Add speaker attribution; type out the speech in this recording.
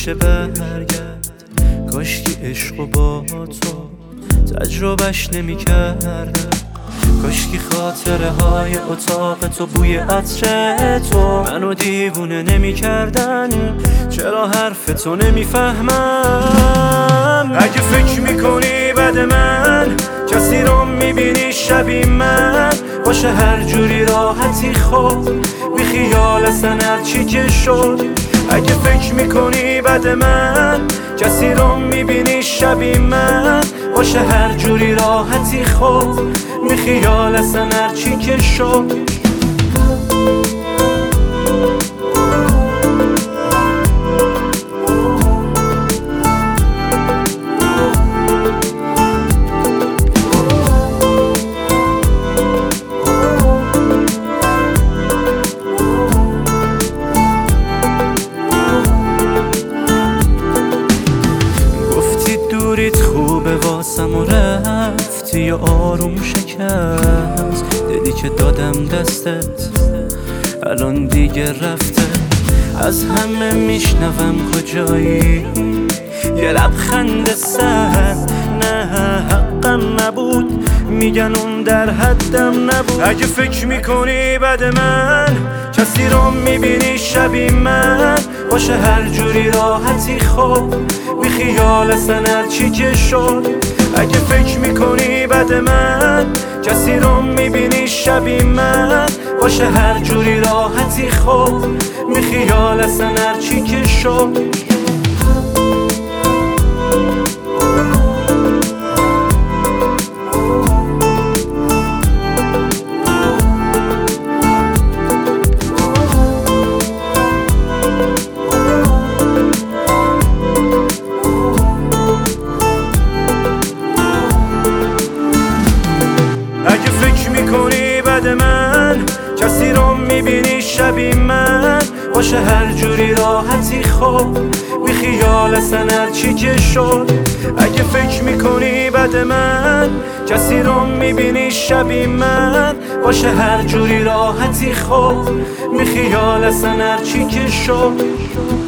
Speaker 1: بشه برگرد. کاشکی عشق با تو تجربهش نمی کردم. کاشکی خاطره های اتاق تو بوی عطر تو منو دیوونه نمی کردن. چرا حرف تو نمی فهمم؟ اگه فکر میکنی بد من کسی رو میبینی شبیه من باشه هر جوری راحتی خود بی خیال اصلا هرچی که شد. اگه فکر میکنی بد من کسی رو میبینی شبیه من باشه هر جوری راحتی خود بی خیال اصلا هرچی که شد. خوبه واسم و رفتی و آروم شکست. دیدی که دادم دستت الان دیگه رفته. از همه میشنوم کجایی یه لبخند سرد. نه حقم نبود میگن اون در حدم نبود. اگه فکر میکنی بد من کسی رو میبینی شبیه من باشه هر جوری راحتی خود بی خیال اصلا هرچی که شد. اگه فکر میکنی بد من کسی رو میبینی شبیه من باشه هر جوری راحتی خود بی خیال اصلا هرچی که شد. اگه فکر میکنی بد من کسی رو میبینی شبیه من باشه هر جوری راحتی خود بی خیال اصلا هرچی که شد. اگه فکر میکنی بد من کسی رو میبینی شبیه من باشه هر جوری راحتی خود بی خیال اصلا هرچی که شد.